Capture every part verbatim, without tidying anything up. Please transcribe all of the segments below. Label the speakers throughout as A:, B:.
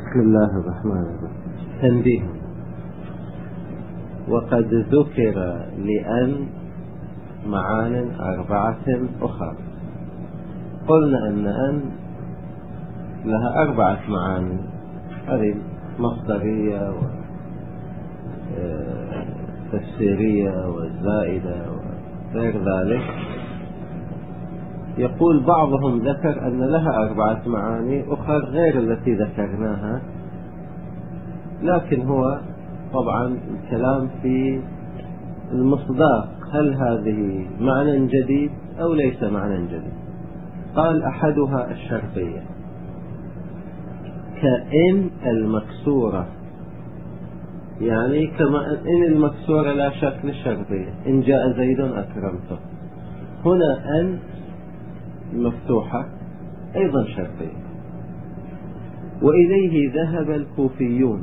A: بسم الله الرحمن الرحيم. تنبيه: وقد ذكر لأن معان أربعة أخرى. قلنا أن أن لها أربعة معاني، هذه مصدرية وتفسيرية والزائدة وغير ذلك. يقول بعضهم ذكر أن لها أربعة معاني أخرى غير التي ذكرناها، لكن هو طبعا الكلام في المصداق، هل هذه معنى جديد أو ليس معنى جديد. قال: أحدها الشرطية، كإن المكسورة، يعني كما إن المكسورة لا شك للشرطية، إن جاء زيد أكرمته. هنا أن مفتوحة أيضا شرطية. وإليه ذهب الكوفيون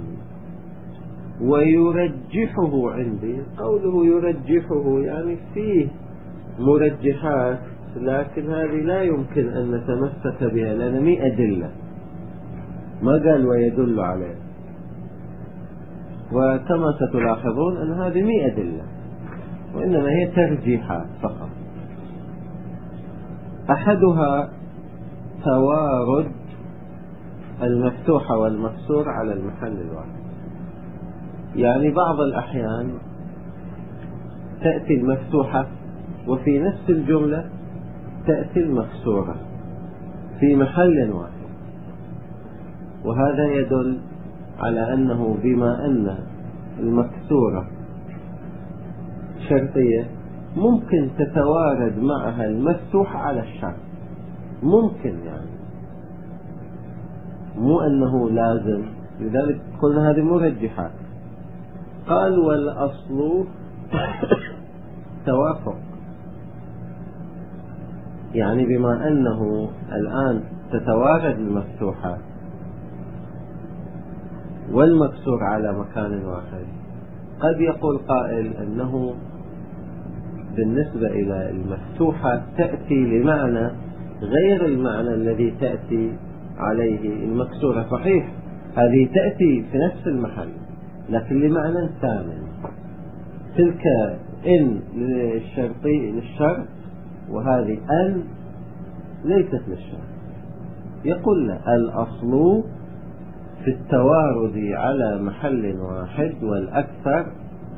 A: ويرجحه عندي. قوله يرجحه يعني فيه مرجحات، لكن هذه لا يمكن أن نتمسك بها لأن مئة أدلة، ما قال ويدل عليه. وكما ستلاحظون أن هذه مئة أدلة، وإنما هي ترجيحات فقط. أحدها توارد المفتوحة والمكسور على المحل الواحد، يعني بعض الأحيان تأتي المفتوحة وفي نفس الجملة تأتي المكسورة في محل واحد، وهذا يدل على أنه بما أن المكسورة شرطية ممكن تتوارد معها المفتوح على الشرط، ممكن يعني، مو أنه لازم. لذلك قلنا هذه مرجحات. قال: والأصل توافق، يعني بما أنه الآن تتوارد المفتوحة والمكسور على مكان واحد، قد يقول قائل أنه بالنسبة إلى المفتوحة تأتي لمعنى غير المعنى الذي تأتي عليه المكسورة. صحيح هذه تأتي في نفس المحل لكن لمعنى ثامن، تلك إن للشرطي للشرط، وهذه أن ليست للشرط. يقول له: الأصل في التوارد على محل واحد، والأكثر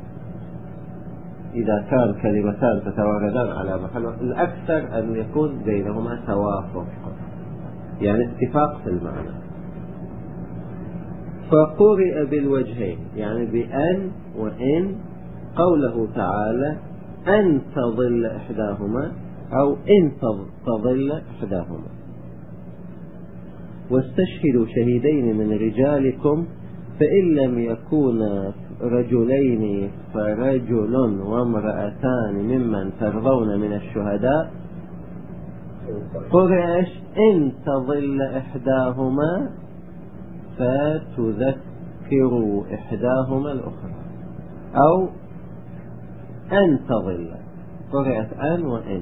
A: إذا كان كلمتان تتواردان على محل واحد، الأكثر أن يكون بينهما توافق، يعني اتفاق في المعنى. فقرئ بالوجهين، يعني بأن وإن. قوله تعالى: أن تضل إحداهما، أو إن تضل إحداهما. واستشهدوا شهيدين من رجالكم فإن لم يكونا رجلين فرجل وامرأتان ممن ترضون من الشهداء. قرئ إن تضل إحداهما فتذكر إحداهما الأخرى، أو أن تضل، قرئت أن وإن.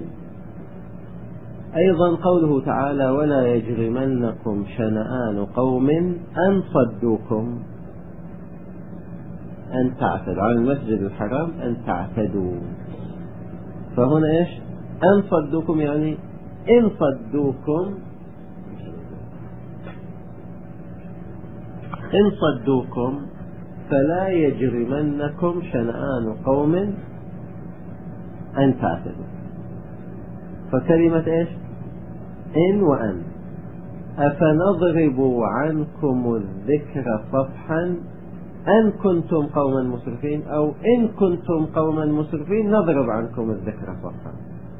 A: أيضا قوله تعالى: ولا يجرمنكم شنآن قوم أن صدوكم أن تعتدوا عن المسجد الحرام، أن تعتدوا. فهنا إيش؟ أن صدوكم، يعني إن صدوكم إن صدوكم فلا يجرمنكم شنآن قوم أن تعتدوا. فكلمة إيش؟ إن وأن. أفنضرب عنكم الذكر صفحا أن كنتم قوما مسرفين، أو إن كنتم قوما مسرفين نضرب عنكم الذكر صفحا.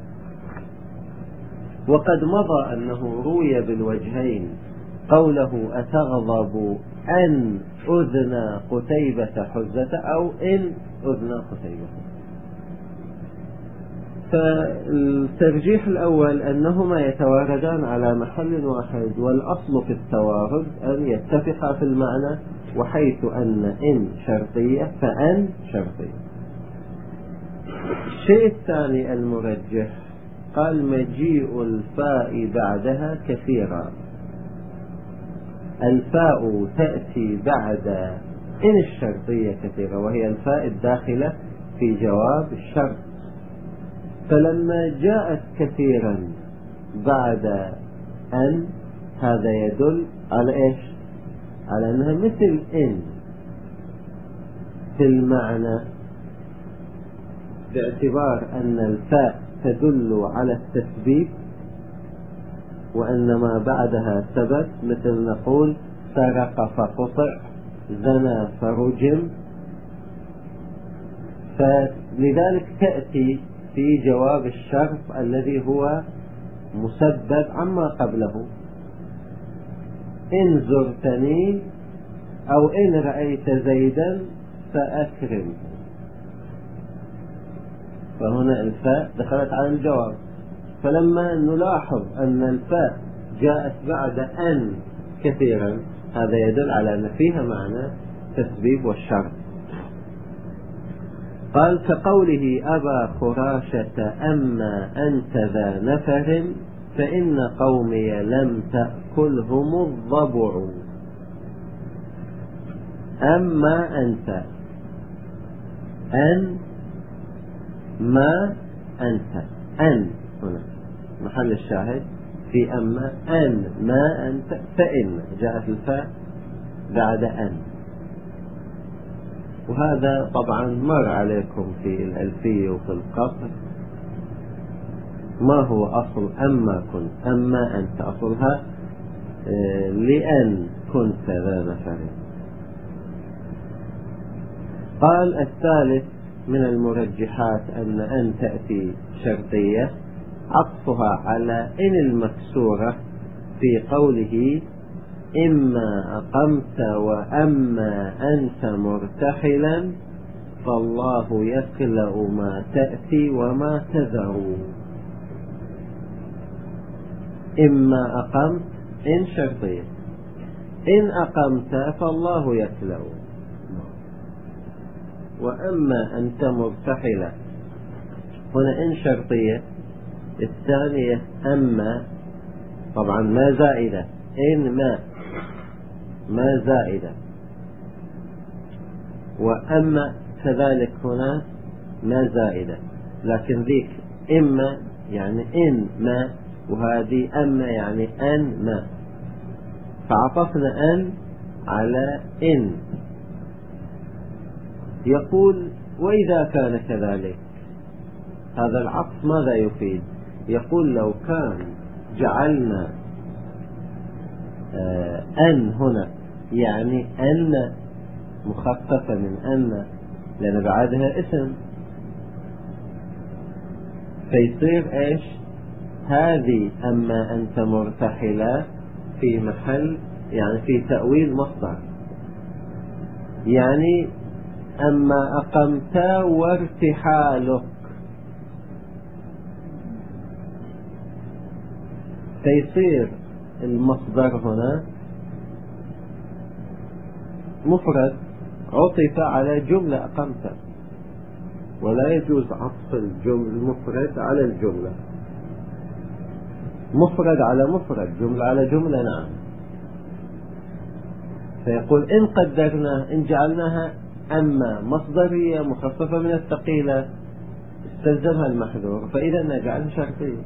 A: وقد مضى أنه روي بالوجهين قوله: أتغضب أن أذنى قتيبة حزة، أو إن أذنى قتيبة. فالترجيح الأول أنهما يتواردان على محل واحد، والأصل في التوارد أن يتفقا في المعنى، وحيث أن إن شرطية فأن شرطية. الشيء الثاني المرجح، قال: مجيء الفاء بعدها كثيرا. الفاء تأتي بعد إن الشرطية كثيرة، وهي الفاء الداخلة في جواب الشرط، فلما جاءت كثيرا بعد أن هذا يدل على إيش؟ على أنها مثل إن في المعنى، باعتبار أن الفاء تدل على التثبيت وأن ما بعدها ثبت، مثل نقول سرق فقطع، زنى فرجم، فلذلك تأتي في جواب الشرط الذي هو مسبب عما قبله. إن زرتني أو إن رأيت زيدا فأكرم، فهنا الفاء دخلت على الجواب. فلما نلاحظ أن الفاء جاءت بعد أن كثيرا، هذا يدل على أن فيها معنى تسبيب والشرط. قال كقوله أبا خراشة أما أنت ذا نفر فإن قومي لم تأكلهم الضبع. أما أنت، أن ما أنت، أن هنا محل الشاهد في أما، أن ما أنت، فإن جاءت الفاء بعد أن. وهذا طبعا مر عليكم في الألفية وفي القصر. ما هو أصل أما كنت؟ أما أنت أصلها لأن كنت ذا نفر. قال الثالث من المرجحات أن أن تأتي شرطية، عطفها على إن المكسورة في قوله إما أقمت وأما أنت مرتحلا فالله يخلق ما تأتي وما تذر. إما أقمت إن شرطية، إن أقمت فالله يخلق، وأما أنت مرتحلا هنا إن شرطية. الثانية أما طبعا ما زائدة، إن ما ما زائدة، وأما كذلك هنا ما زائدة، لكن ذيك إما يعني إن ما، وهذه أما يعني أن ما، فعطفنا أن على إن. يقول وإذا كان كذلك هذا العطف ماذا يفيد؟ يقول لو كان جعلنا آه أن هنا يعني أن مخففة من أن، لأن بعدها اسم، فيصير إيش؟ هذه أما أنت مرتحلة في محل يعني في تأويل مصدر، يعني أما أقمت وارتحالك، فيصير المصدر هنا مفرد عطف على جملة أقمت، ولا يجوز عطف الجمل المفرد على الجملة، مفرد على مفرد، جملة على جملة. نعم. فيقول إن قدرنا إن جعلناها أما مصدرية مخففة من الثقيلة استلزمها المحذور، فإذا نجعلها شرطية.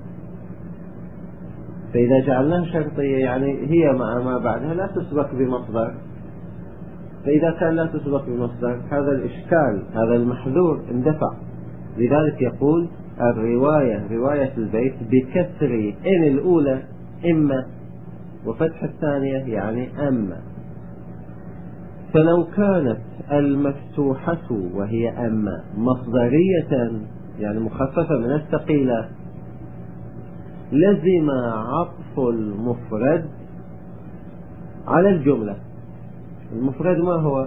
A: فإذا جعلناها شرطية يعني هي مع ما بعدها لا تسبق بمصدر، فإذا كان لا تسبق بمصدر هذا الإشكال، هذا المحذور اندفع. لذلك يقول الرواية رواية البيت بكسر إن الأولى إما وفتح الثانية يعني أما. فلو كانت المفتوحة وهي أما مصدرية يعني مخففة من الثقيلة لزم عطف المفرد على الجملة. المفرد ما هو؟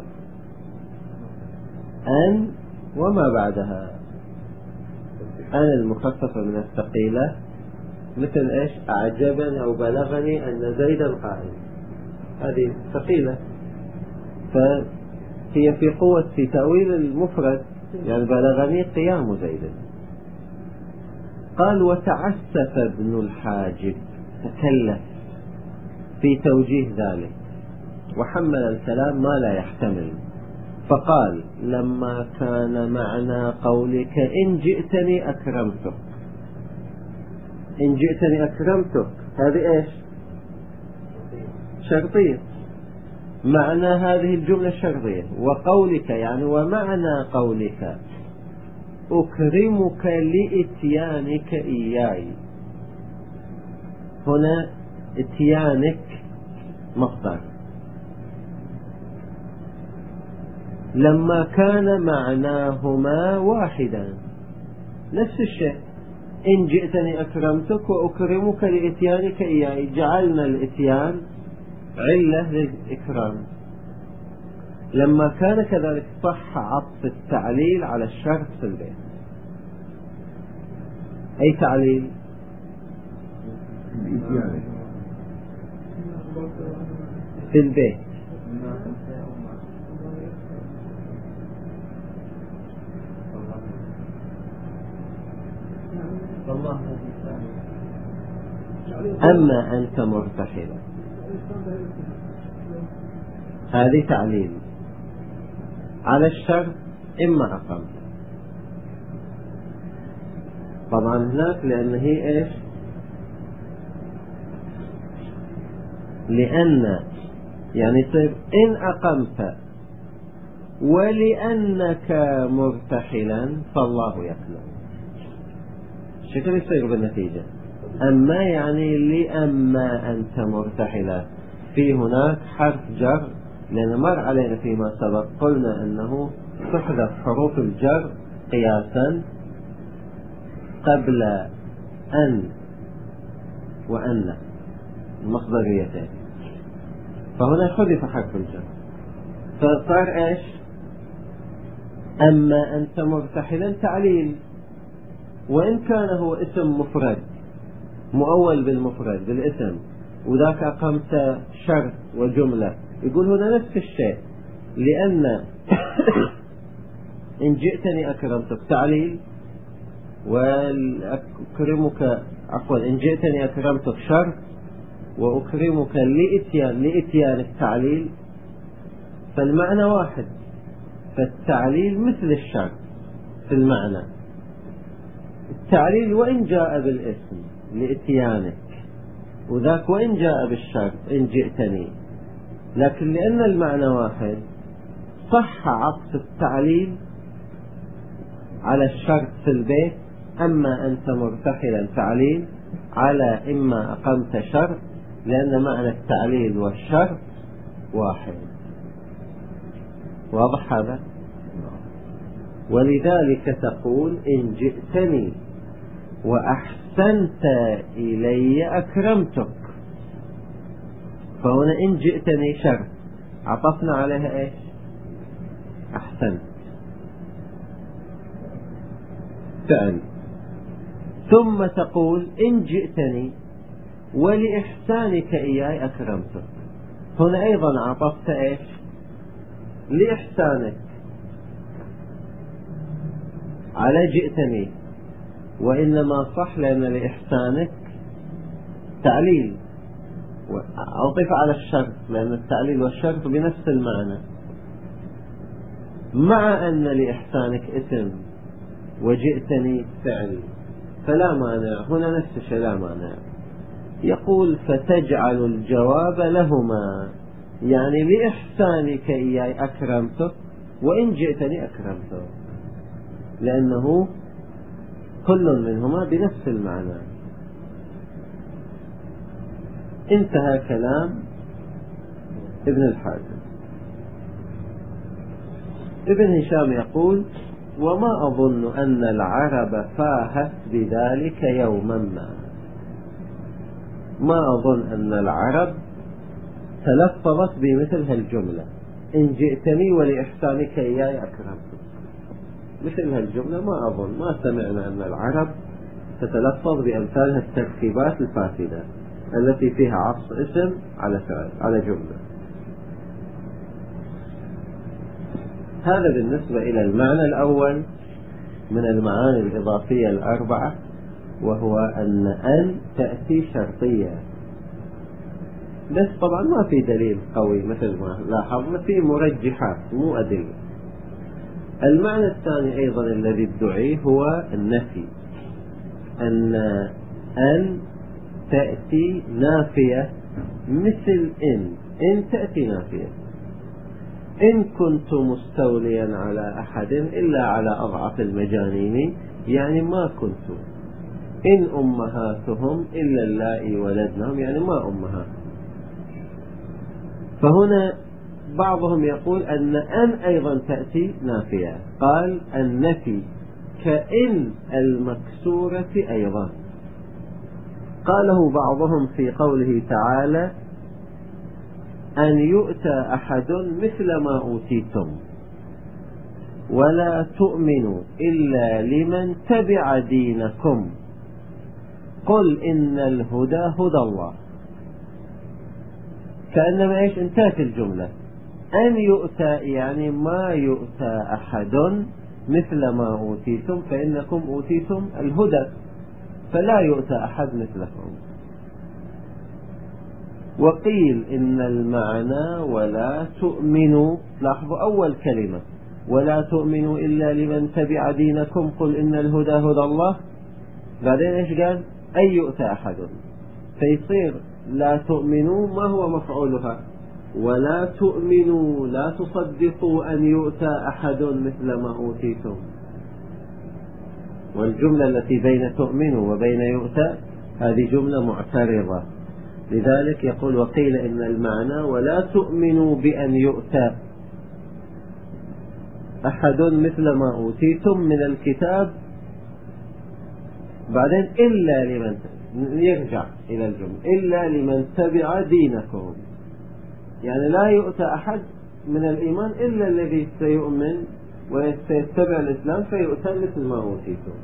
A: أن وما بعدها. أن المخففة من الثقيلة مثل إيش؟ أعجبني أو بلغني أن زيدا قائم، هذه ثقيلة، فهي في قوة في تأويل المفرد، يعني بلغني قيام زيد. قال وتعسف ابن الحاجب، تكلف في توجيه ذلك، وحمل الكلام ما لا يحتمل، فقال لما كان معنى قولك إن جئتني أكرمتك، إن جئتني أكرمتك هذه إيش؟ شرطية. معنى هذه الجملة الشرطية. وقولك يعني ومعنى قولك أكرمك لإتيانك إياي، هنا إتيانك مصدر. لما كان معناهما واحدا نفس الشيء، إن جئتني أكرمتك وأكرمك لإتيانك إياي، جعلنا الإتيان علة للإكرام. لما كان كذلك صح عطف التعليل على الشرط في البيت. أي تعليل؟ في البيت. أما أنت مرتحلا، هذه تعليل على الشرط إما أقمت. طبعا هناك لأن هي إيش؟ لأن يعني يصير إن أقمت ولأنك مرتحلا فالله يخلق، شكل يصير بالنتيجة. أما يعني لأما أنت مرتحلا، في هناك حرف جر، لأن مر علينا فيما سبق قلنا أنه تحذف حروف الجر قياسا قبل أن وأن المصدريتين، فهنا حذف حرف الجر فصار إيش؟ أما أنت مرتحلا تعليل، وإن كان هو اسم مفرد مؤول بالمفرد بالاسم، وذاك أقمت شرط وجملة، يقول هنا نفس الشيء. لأن إن جئتني أكرمتك تعليل، وأكرمك عفوا إن جئتني أكرمتك شرط، وأكرمك لإتيان لإتيانك تعليل، فالمعنى واحد، فالتعليل مثل الشرط في المعنى. التعليل وإن جاء بالاسم لإتيانك، وذاك وإن جاء بالشرط إن جئتني، لكن لأن المعنى واحد صح عطف التعليل على الشرط في البيت. أما أنت مرتحلا تعليل على إما أقمت شرط، لأن معنى التعليل والشرط واحد. واضح هذا؟ ولذلك تقول إن جئتني وأحسنت إلي أكرمتك، فهنا إن جئتني شرط عطفنا عليها إيش؟ أحسنت فعل. ثم تقول إن جئتني ولإحسانك إياي أكرمتك، هنا أيضا عطفت إيش؟ لإحسانك على جئتني، وإنما صح لأن لإحسانك تعليل، أضيف على الشرط لأن التعليل والشرط بنفس المعنى، مع أن لإحسانك اسم وجئتني فعل، فلا مانع هنا نفس الشيء لا مانع. يقول فتجعل الجواب لهما، يعني لإحسانك إياي أكرمتك وإن جئتني أكرمتك، لأنه كل منهما بنفس المعنى. انتهى كلام ابن الحاجب. ابن هشام يقول وما أظن أن العرب فاهت بذلك يوما ما، ما أظن أن العرب تلفظت بمثل هالجملة إن جئتني ولإحسانك إياي أكرمتك، مثل هالجملة ما أظن، ما سمعنا أن العرب تتلفظ بأمثال هالتركيبات الفاسدة التي فيها عطف اسم على فعل على جملة. هذا بالنسبة إلى المعنى الأول من المعاني الإضافية الأربعة، وهو أن أن تأتي شرطية بس طبعا ما في دليل قوي مثل ما لاحظنا، في مرجحات مو أدلة. المعنى الثاني أيضا الذي ادعيه هو النفي، أن أن تأتي نافية مثل إن. إن تأتي نافية، إن كنت مستوليا على أحد إلا على أضعف المجانين، يعني ما كنت. إن أمهاتهم إلا اللائي ولدنهم، يعني ما أمهات. فهنا بعضهم يقول أن أن أيضا تأتي نافية، قال النفي كإن المكسورة أيضا. قاله بعضهم في قوله تعالى أن يؤتى أحد مثل ما أوتيتم ولا تؤمنوا إلا لمن تبع دينكم قل إن الهدى هدى الله. كأنما إيش انتهت الجملة. أن يؤتى يعني ما يؤتى أحد مثل ما أوتيتم، فإنكم أوتيتم الهدى فلا يؤتى أحد مثلكم. وقيل إن المعنى ولا تؤمنوا، لاحظوا أول كلمة ولا تؤمنوا إلا لمن تبع دينكم قل إن الهدى هدى الله، بعدين إيش قال؟ أن يؤتى أحد، فيصير لا تؤمنوا ما هو مفعولها، ولا تؤمنوا لا تصدقوا أن يؤتى أحد مثل ما أوتيتم. والجملة التي بين تؤمنوا وبين يؤتى هذه جملة معترضة، لذلك يقول وقيل إن المعنى ولا تؤمنوا بأن يؤتى أحد مثل ما أوتيتم من الكتاب، بعدين إلا لمن، يرجع إلى الجملة إلا لمن تبع دينكم، يعني لا يؤتى أحد من الإيمان إلا الذي سيؤمن وسيتبع الإسلام فيؤتى مثل ما أوتيتم.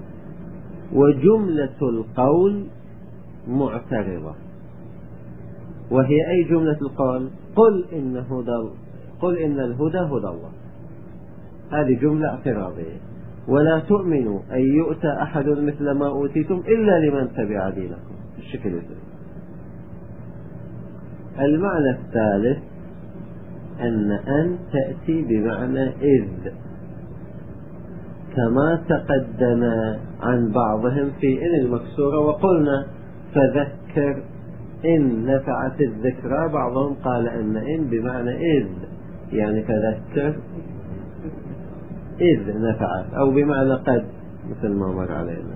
A: وجملة القول معترضة، وهي أي جملة القول؟ قل إن هدى قل إن الهدى هدى الله، هذه جملة اعتراضية. ولا تؤمنوا أن يؤتى أحد مثل ما أوتيتم إلا لمن تبع دينكم الشكل الثاني. المعنى الثالث أن أن تأتي بمعنى إذ، كما تقدم عن بعضهم في إن المكسورة وقلنا فذكر إن نفعت الذكرى، بعضهم قال أن إن بمعنى إذ، يعني فذكر إذ نفعت، أو بمعنى قد مثل ما مر علينا،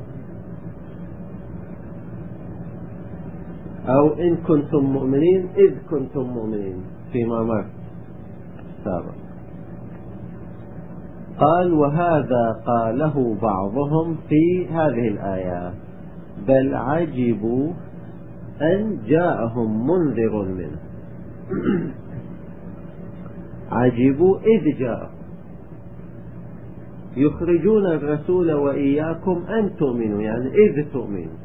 A: أو إن كنتم مؤمنين إذ كنتم مؤمنين فيما مر سابق. قال وهذا قاله بعضهم في هذه الآيات بل عجبوا أن جاءهم منذر منه. عجبوا إذ جاءهم، يخرجون الرسول وإياكم أن تؤمنوا، يعني إذ تؤمنوا.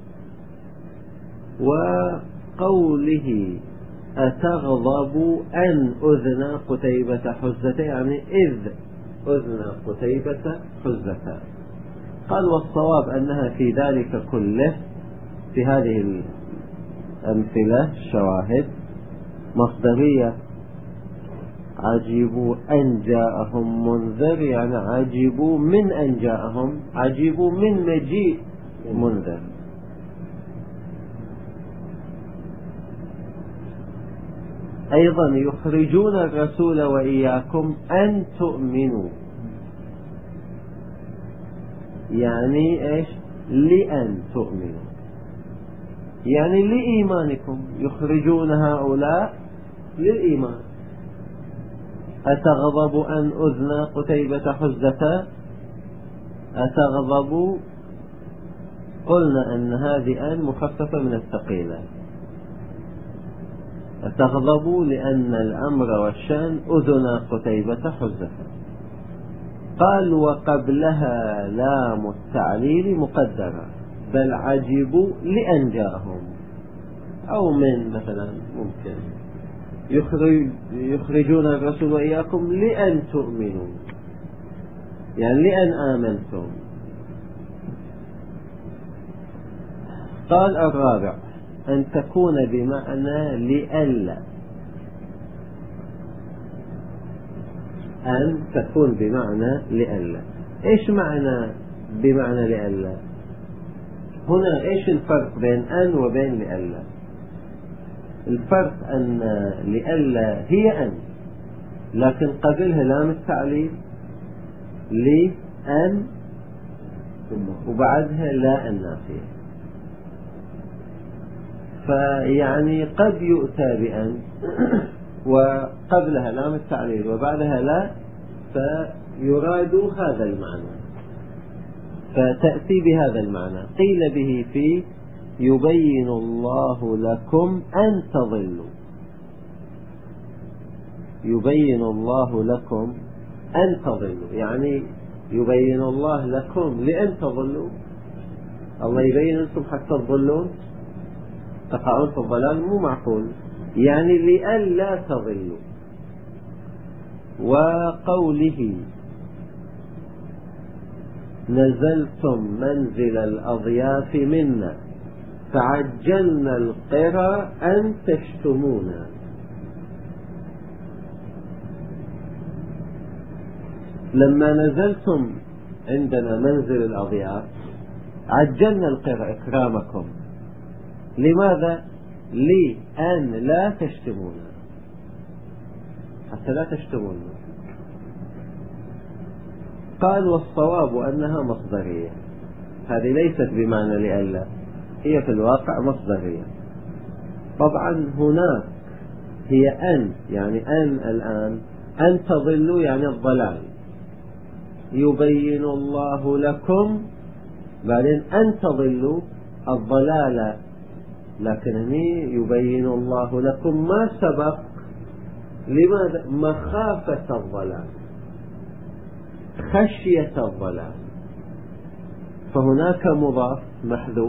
A: وقوله أتغضب أن أذن قتيبة حزة، يعني إذ أذن قتيبة حزة. قال والصواب أنها في ذلك كله، في هذه الأمثلة الشواهد مصدرية. عجبوا أن جاءهم منذر، يعني عجبوا من أن جاءهم، عجبوا من مجيء منذر. أيضا يخرجون الرسول وإياكم أن تؤمنوا، يعني إيش؟ لأن تؤمنوا، يعني لإيمانكم، يخرجون هؤلاء للإيمان. أتغضب أن أذن قتيبة حزة، أتغضب قلنا أن هذه أن مخففة من الثقيلة، أتغضب لأن الأمر والشأن أذن قتيبة حزة. قال وقبلها لام التعليل مقدرة، بل عجبوا لأن جاءهم، أو من مثلا ممكن يخرج يخرجون الرسول وإياكم لأن تؤمنوا، يعني لأن آمنتم. قال الرابع أن تكون بمعنى لئلا، أن تكون بمعنى لئلا. إيش معنى بمعنى لئلا؟ هنا إيش الفرق بين أن وبين لئلا؟ الفرق أن لئلا هي أن، لكن قبلها لام التعليل لأن وبعدها لا النافية، فيعني قد يؤتى بأن وقبلها لام التعليل وبعدها لا، فيراد هذا المعنى، فتأتي بهذا المعنى. قيل به في يبين الله لكم أن تضلوا، يبين الله لكم أن تضلوا، يعني يبين الله لكم لأن تضلوا. الله يبين لكم حتى تضلون، تقعون في الضلال، مو معقول، يعني لأن لا تضلوا. وقوله نزلتم منزل الأضياف منا فعجلنا القرى أن تشتمونا. لما نزلتم عندنا منزل الأضياف عجلنا القرى إكرامكم. لماذا؟ لأن لا تشتمونا، حتى لا تشتمونا. قال والصواب أنها مصدرية، هذه ليست بمعنى لئلا، هي في الواقع مصدرية. طبعا هناك هي أن، يعني أن الآن أن تضلوا يعني الضلال، يبين الله لكم، بعدين أن تضلوا الضلال، لكن هني يبين الله لكم ما سبق. لماذا؟ مخافة الضلال، خشية الضلال، فهناك مضاف محذوف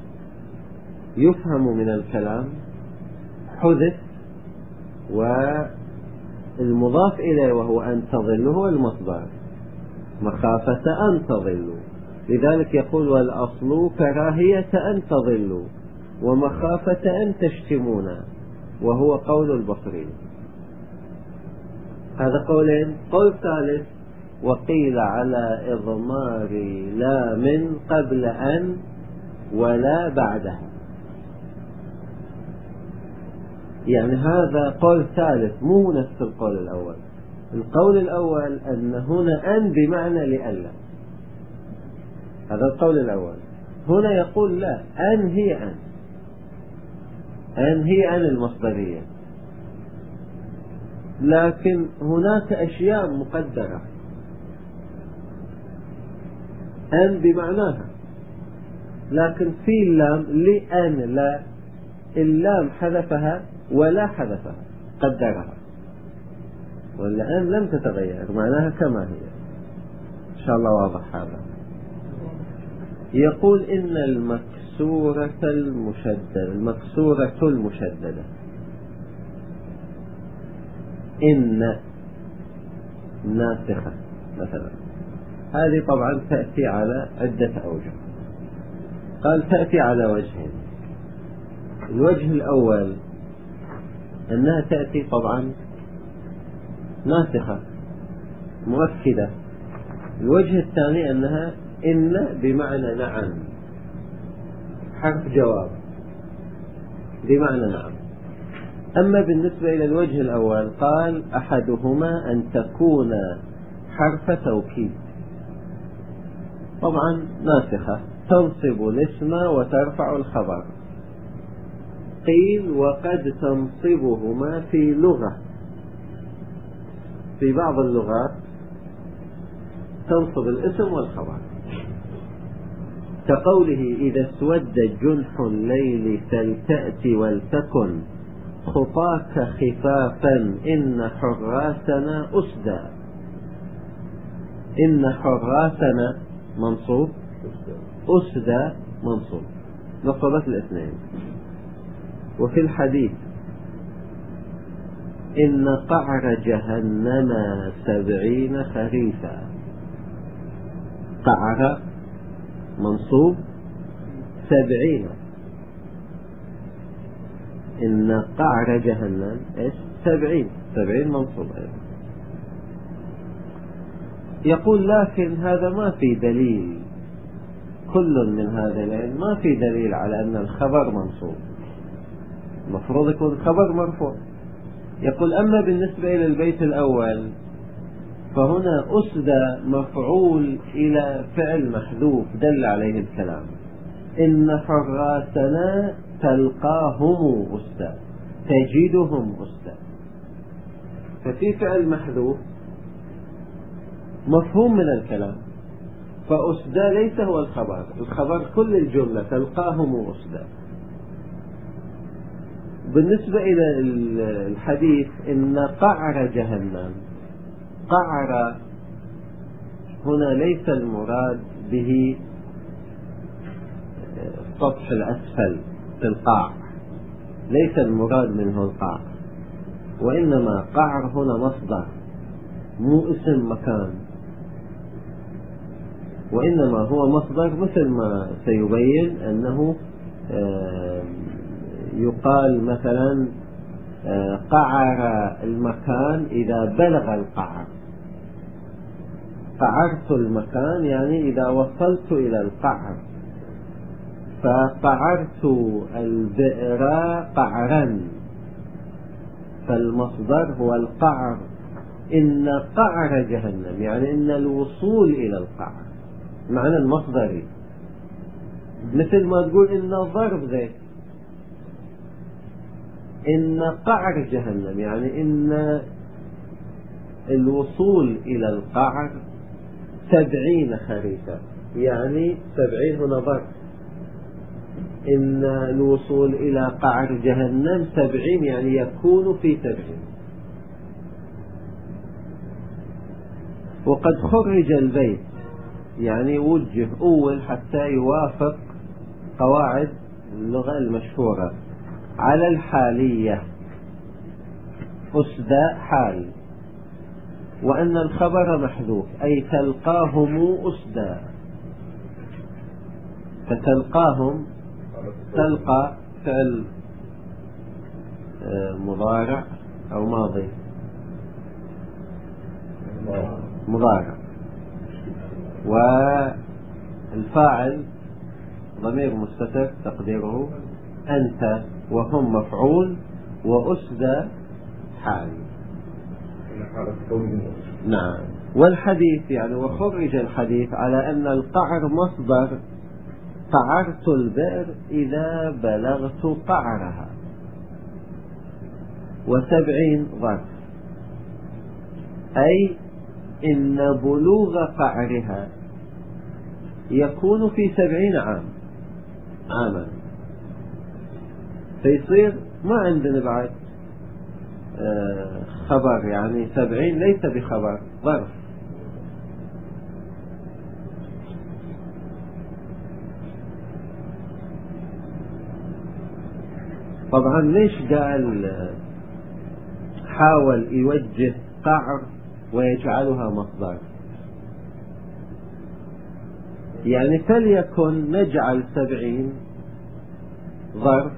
A: يفهم من الكلام حذف، والمضاف إليه وهو أن تضلوا هو المصدر، مخافة أن تضلوا. لذلك يقول والأصل كراهية أن تضلوا ومخافة أن تشتمونا، وهو قول البصري. هذا قولين. قول ثالث وقيل على إضمار لا من قبل أن ولا بعدها، يعني هذا قول ثالث مو نفس القول الأول. القول الأول أن هنا أن بمعنى لئلا، هذا القول الأول. هنا يقول لا، أن هي أن، أن هي أن المصدرية، لكن هناك أشياء مقدرة. أن بمعناها، لكن في اللام لأن لا، اللام حذفها ولا حذفها، قدرها، والآن لم تتغير معناها كما هي. إن شاء الله واضح هذا. يقول إن المكسورة المشددة، المكسورة المشددة إن ناسخة مثلا، هذه طبعا تأتي على عدة أوجه. قال تأتي على وجهين. الوجه الأول أنها تأتي طبعا ناسخة مؤكدة. الوجه الثاني أنها إن بمعنى نعم، حرف جواب بمعنى نعم. أما بالنسبة إلى الوجه الأول قال أحدهما أن تكون حرف توكيد، طبعا ناسخة تنصب الاسم وترفع الخبر. قيل وقد تنصبهما في لغة، في بعض اللغات تنصب الاسم والخبر، كقوله إذا اسود جنح الليل فلتأتي ولتكن خطاك خفافا إن حراسنا أسدى. إن حراسنا منصوب، أسدى منصوب، نصبت الاثنين. وفي الحديث إن قعر جهنم سبعين خريفا، قعر منصوب، سبعين إن قعر جهنم إيش سبعين سبعين منصوب أيضا. يقول لكن هذا ما في دليل، كل من هذا العلم ما في دليل على أن الخبر منصوب، المفروض يكون الخبر مرفوع. يقول أما بالنسبة إلى البيت الأول فهنا أسدى مفعول إلى فعل محذوف دل عليه الكلام، إن حراسنا تلقاهم أسدى تجدهم أسدى، ففي فعل محذوف مفهوم من الكلام، فأسدى ليس هو الخبر، الخبر كل الجملة تلقاهم أسدى. بالنسبة إلى الحديث إن قعر جهنم، قعر هنا ليس المراد به السطح الأسفل في القاع، ليس المراد منه القاع، وإنما قعر هنا مصدر مو اسم مكان، وإنما هو مصدر، مثل ما سيبين أنه يقال مثلا قعر المكان إذا بلغ القعر، قعرت المكان يعني إذا وصلت إلى القعر، فقعرت البئر قعرا، فالمصدر هو القعر. إن قعر جهنم يعني إن الوصول إلى القعر، معنى المصدري، مثل ما تقول إن ضرب ذلك، إن قعر جهنم يعني إن الوصول إلى القعر سبعين خريفا، يعني سبعين هنا ضرب، إن الوصول إلى قعر جهنم سبعين يعني يكون في سبعين. وقد خرج البيت يعني وجه أول حتى يوافق قواعد اللغة المشهورة على الحالية، أسدى حال، وأن الخبر محذوف أي تلقاهم أسدى، فتلقاهم تلقى فعل مضارع أو ماضي مضارع، والفاعل ضمير مستتر تقديره أنت، وهم مفعول، وأسدى حال. نعم. والحديث يعني وخرج الحديث على أن القعر مصدر، قعرت البئر إذا بلغت قعرها، وسبعين ظرف، أي إن بلوغ قعرها يكون في سبعين عام عاما، فيصير ما عندنا بعد آه خبر، يعني سبعين ليس بخبر، ظرف. طبعا ليش قال حاول يوجه قعر ويجعلها مصدر؟ يعني فليكن نجعل سبعين ظرف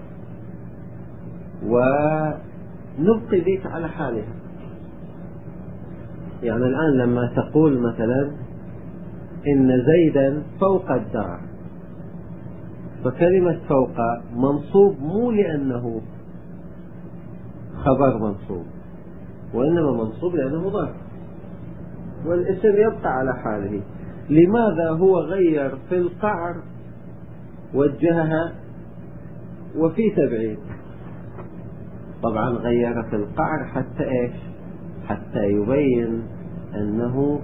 A: ونبقي ذيك على حالها. يعني الآن لما تقول مثلا إن زيدا فوق الدار، فكلمة فوق منصوب مو لأنه خبر منصوب، وإنما منصوب لأنه ظرف، والاسم يبقى على حاله. لماذا هو غير في القعر وجهها وفي سبعين؟ طبعا غير في القعر حتى إيش؟ حتى يبين أنه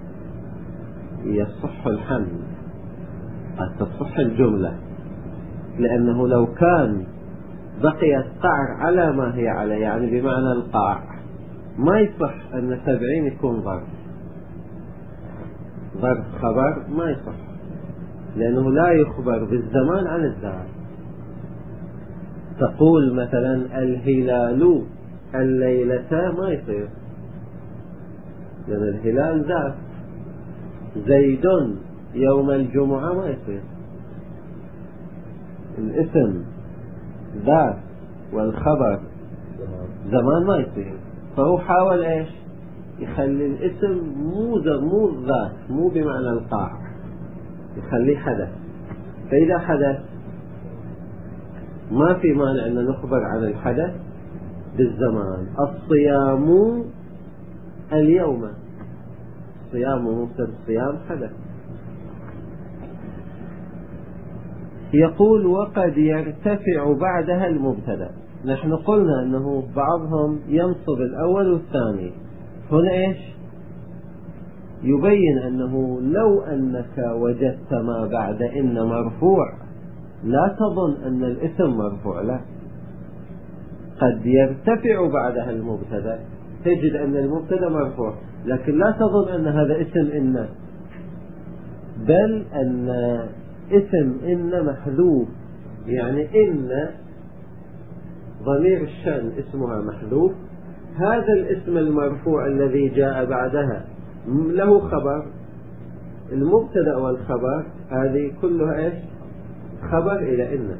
A: يصح الحمل، قد تصح الجملة، لأنه لو كان بقيت قعر على ما هي عليه، يعني بمعنى القاع، ما يصح أن سبعين يكون ظرف، ظرف خبر ما يصح، لأنه لا يخبر بالزمان عن الزمان. تقول مثلا الهلال الليلة ما يصير، لأن الهلال ذات. زيد يوم الجمعة ما يصير، الاسم ذات والخبر زمان ما يصير. فهو حاول ايش يخلي الاسم مو مو ذات، مو بمعنى القاع، يخليه حدث. فإذا حدث ما في مانع أن نخبر عن الحدث بالزمان. الصيام اليوم، صيام موسى الصيام حدث. يقول وقد يرتفع بعدها المبتدأ. نحن قلنا أنه بعضهم ينصب الأول والثاني. هنا إيش يبين أنه لو أنك وجدت ما بعد إن مرفوع لا تظن أن الاسم مرفوع، لا، قد يرتفع بعدها المبتدأ، تجد أن المبتدأ مرفوع، لكن لا تظن أن هذا اسم إن، بل أن اسم إن محذوف. يعني إن ضمير الشأن اسمها محذوف، هذا الاسم المرفوع الذي جاء بعدها له خبر، المبتدأ والخبر هذه كلها إيش خبر إلى إن.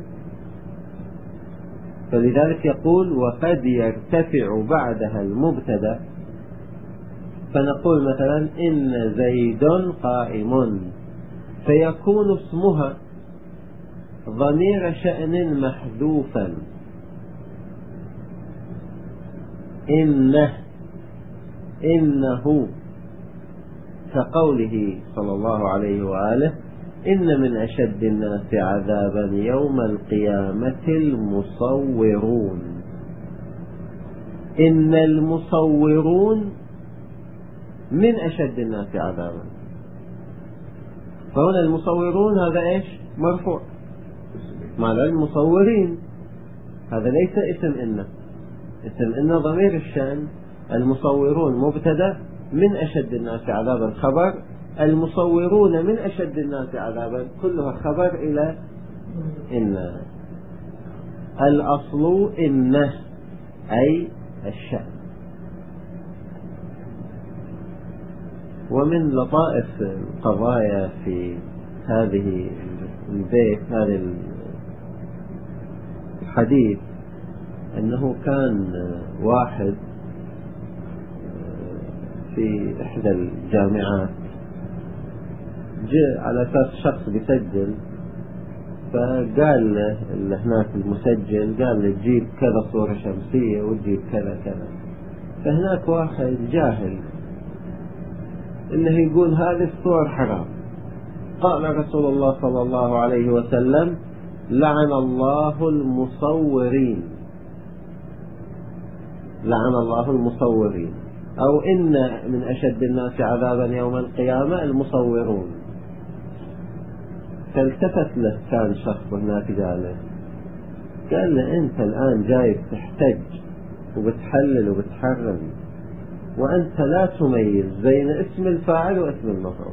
A: فلذلك يقول وقد يرتفع بعدها المبتدأ، فنقول مثلا إن زيد قائم، فيكون اسمها ضمير شأن محذوفا، إنه إنه، كقوله صلى الله عليه وآله إن من أشد الناس عذابا يوم القيامة المصورون. إن المصورون من أشد الناس عذابا. فهنا المصورون هذا إيش مرفوع، مع المصورين هذا ليس اسم إن. اسم إن ضمير الشأن، المصورون مبتدأ، من أشد الناس عذابا خبر، المصورون من أشد الناس عذابا كلها خبر إلى إن. الأصل إنه أي الشأن. ومن لطائف القضايا في هذه البيت، هذا الحديث، أنه كان واحد في إحدى الجامعات جاء على أساس شخص بيسجل، فقال له هناك المسجل قال له تجيب كذا صورة شمسية وتجيب كذا كذا. فهناك واحد جاهل إنه يقول هذه الصور حرام. قال رسول الله صلى الله عليه وسلم لعن الله المصورين، لعن الله المصورين، أو إن من أشد الناس عذابا يوم القيامة المصورون. فالتفت له كان شخص هناك جالس، قال له أنت الآن جاي تحتج وبتحلل وبتحرم، وأنت لا تميز بين اسم الفاعل واسم المفعول.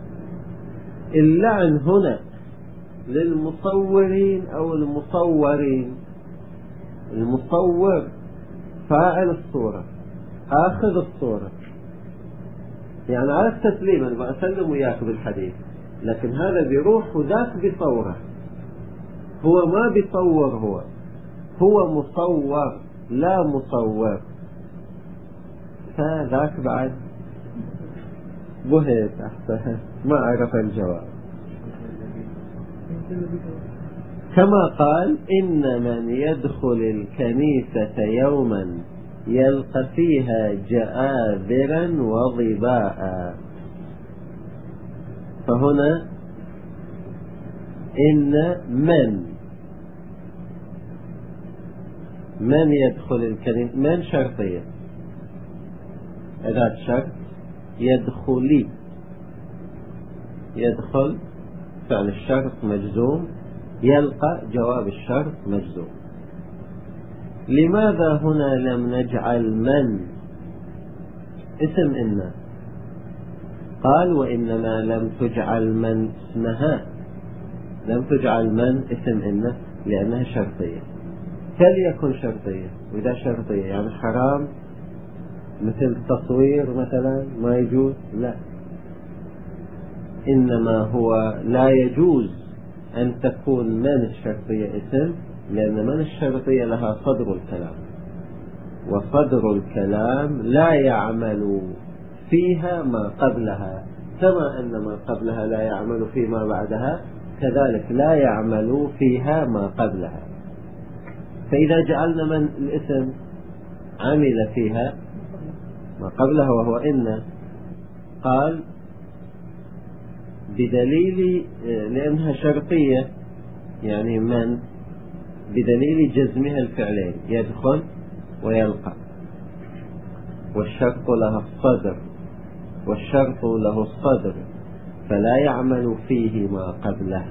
A: اللعن هنا للمصورين أو المصورين. المصور فاعل الصورة، آخذ الصورة، يعني على التسليم أنا بأسلم وياك بالحديث، لكن هذا بيروح وذاك بصوره. هو ما بيصور، هو هو مصور لا مصور. فذاك بعد بهت أحسن ما عرف الجواب. كما قال إن من يدخل الكنيسة يوما يلقى فيها جآذرا وظباء. فهنا إن من من يدخل الكنيسة، من شرطية، أداة شرط، يدخلي، يدخل فعل الشرط مجزوم، يلقى جواب الشرط مجزوم. لماذا هنا لم نجعل من اسم إن؟ قال وإنما لم تجعل من اسمها، لم تجعل من اسم إن لأنها شرطية. فليكن شرطية، وإذا شرطية يعني حرام مثل تصوير مثلا ما يجوز، لا، إنما هو لا يجوز أن تكون من الشرطية اسم، لأن من الشرطية لها صدر الكلام، وصدر الكلام لا يعمل فيها ما قبلها، كما أن ما قبلها لا يعمل فيما بعدها، كذلك لا يعمل فيها ما قبلها. فإذا جعلنا من الاسم عمل فيها ما قبلها وهو إن، قال بدليل لأنها شرطية يعني من بدليل جزمها الفعلين يدخل ويلقى، والشرط له الصدر والشرط له الصدر فلا يعمل فيه ما قبله.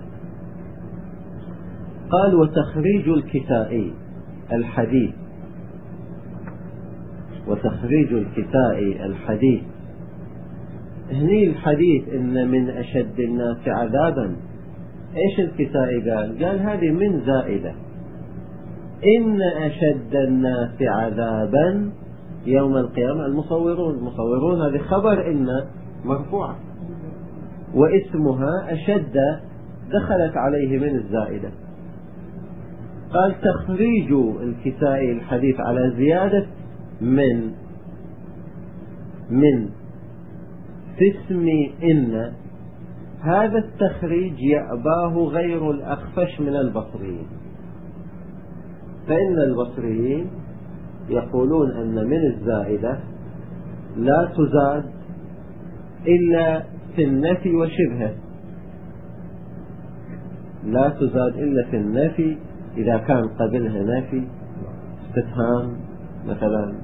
A: قال وتخريج الكسائي الحديث، وتخريج الكسائي الحديث هني الحديث إن من أشد الناس عذابا. إيش الكسائي قال؟ قال هذه من زائدة، إن أشد الناس عذابا يوم القيامة المصورون. المصورون هذه خبر إن مرفوعة، واسمها أشد دخلت عليه من الزائدة. قال تخريج الكسائي الحديث على زيادة من من في اسم إن، هذا التخريج يأباه غير الأخفش من البصريين، فإن البصريين يقولون أن من الزائدة لا تزاد إلا في النفي وشبهه، لا تزاد إلا في النفي إذا كان قبلها نفي استفهام مثلا.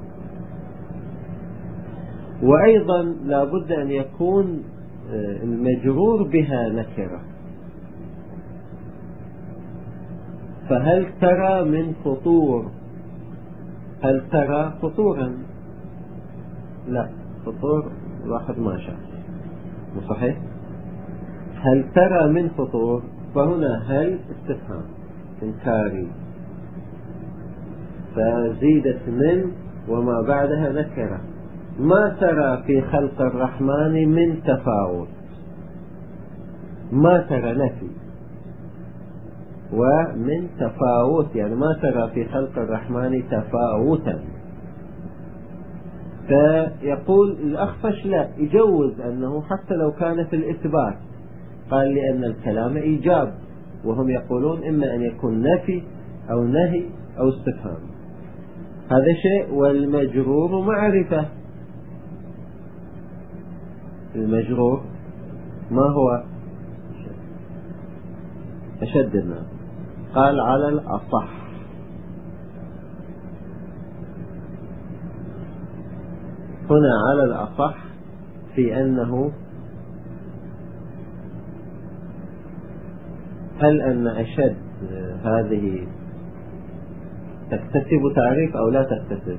A: وأيضا لا بد أن يكون المجرور بها نكرة. فهل ترى من فطور؟ هل ترى فطورا؟ لا، فطور الواحد ما شاف، مو صحيح؟ هل ترى من فطور؟ فهنا هل استفهام إنكاري، فزيدت من وما بعدها نكرة. ما ترى في خلق الرحمن من تفاوت، ما ترى نفي، ومن تفاوت يعني ما ترى في خلق الرحمن تفاوتا. فيقول الأخفش لا يجوز أنه حتى لو كان في الإثبات، قال لأن الكلام إيجاب، وهم يقولون إما أن يكون نفي أو نهي أو استفهام، هذا شيء. والمجرور معرفة، المجرور ما هو أشد الناس. قال على الأصح، هنا على الأصح في أنه هل أن أشد هذه تكتسب تعريف أو لا تكتسب؟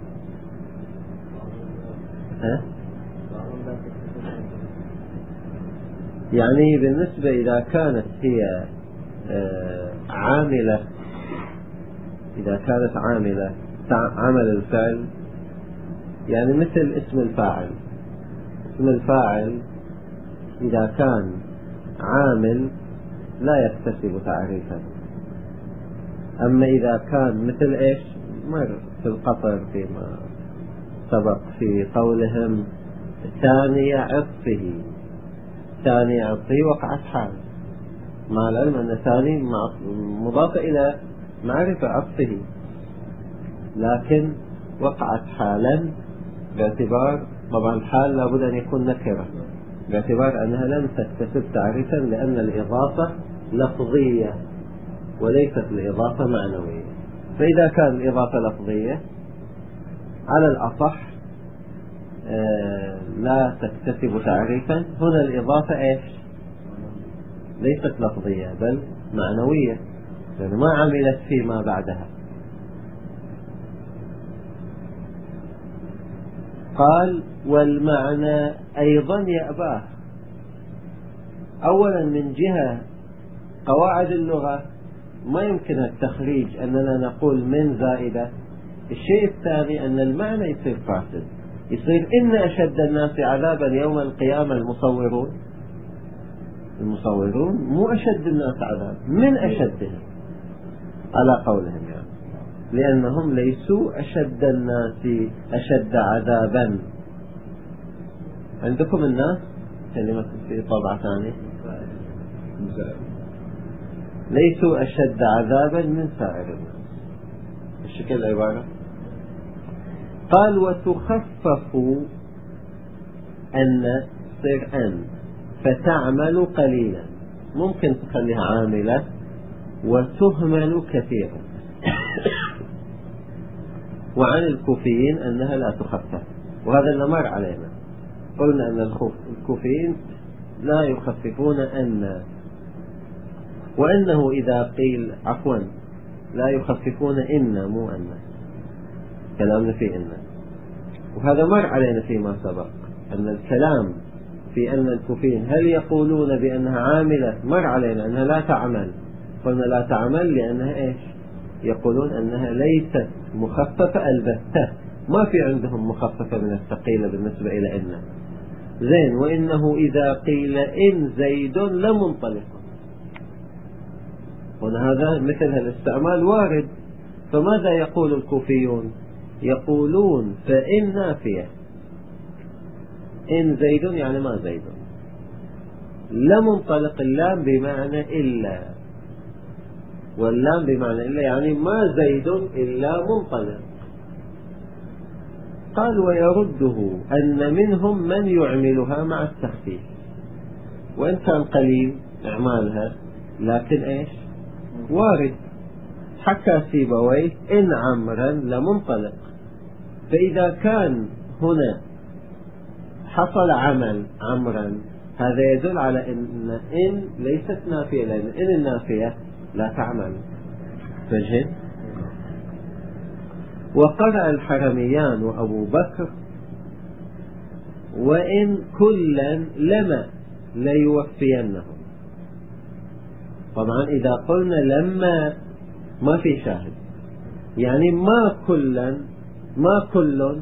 A: ها؟ يعني بالنسبة إذا كانت هي عاملة، إذا كانت عاملة عمل الفعل، يعني مثل اسم الفاعل. اسم الفاعل إذا كان عامل لا يكتسب تعريفا. أما إذا كان مثل إيش مر في القطر فيما سبق في قولهم ثاني عطفه، ثاني عطفه وقعت حال، مع العلم أن ثاني مضاف إلى معرفة عطفه، لكن وقعت حالا باعتبار طبعا الحال لابد أن يكون نكرة، باعتبار أنها لم تكتسب تعريفا، لأن الإضافة لفظية وليست الإضافة معنوية. فإذا كان الإضافة لفظية على الأصح آه لا تكتسب تعريفا. هنا الإضافة إيش؟ ليست لفظية بل معنوية، لأن ما عملت فيما بعدها. قال والمعنى أيضا يأباه. أولا من جهة قواعد اللغة ما يمكن التخريج أننا نقول من زائدة. الشيء الثاني أن المعنى يصير فاسد، يصير إن أشد الناس عذابا يوم القيامة المصورون. المصورون مو أشد الناس عذاب، من أشدهم. على قولهم يعني، لأنهم ليسوا أشد الناس أشد عذابا. عندكم الناس كلمة في طبعة ثانية، ليسوا أشد عذابا من سائر الناس. الشكل العبارة قال وتخفف أن تصير أن فتعمل قليلا، ممكن تخليها عاملة وتهمل كثيرا. وعن الكوفيين أنها لا تخفف، وهذا اللي مر علينا، قلنا أن الكوفيين لا يخففون أن، وأنه إذا قيل عفوا لا يخففون إن مو أن، كلامنا في إن، وهذا مر علينا فيما سبق أن الكلام في أن الكوفيين هل يقولون بأنها عاملة، مر علينا أنها لا تعمل، قلنا لا تعمل لأنها إيش؟ يقولون أنها ليست مخففة البتة، ما في عندهم مخففة من الثقيلة بالنسبة إلى إن. زين، وإنه إذا قيل إن زيد لمنطلق، وهذا مثل الاستعمال وارد. فماذا يقول الكوفيون؟ يقولون فإن نافية، إن زيد يعني ما زيد، لمنطلق اللام بمعنى إلا، واللام بمعنى إلا يعني ما زيد إلا منطلق. قال ويرده أن منهم من يعملها مع التخفيف، وإن كان قليل إعمالها لكن إيش وارد. حكى سيبويه إن عمرا لمنطلق، فإذا كان هنا حصل عمل عمرا هذا يدل على إن إن ليست نافية، لأن إن النافية لا تعمل. فجد وقرأ الحرميان وأبو بكر وإن كلا لما ليوفينهم. طبعا إذا قلنا لما ما في شاهد، يعني ما كلا ما كل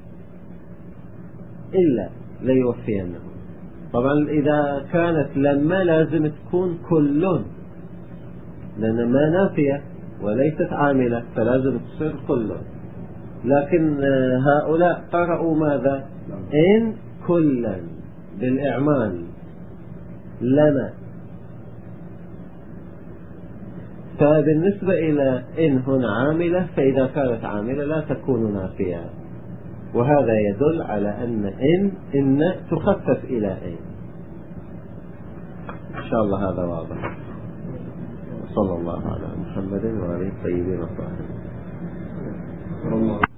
A: إلا ليوفينهم. طبعا إذا كانت لما لازم تكون كل، لأن ما نافية وليست عاملة فلازم تصير كل، لكن هؤلاء قرأوا ماذا؟ إن كلا بالإعمال لما. فبالنسبة إلى إن هنا عاملة، فإذا كانت عاملة لا تكون نافية، وهذا يدل على أن إن إن تخفف إلى إن. إن شاء الله هذا واضح. صلى الله على محمد وعلى الطيبين الطاهرين.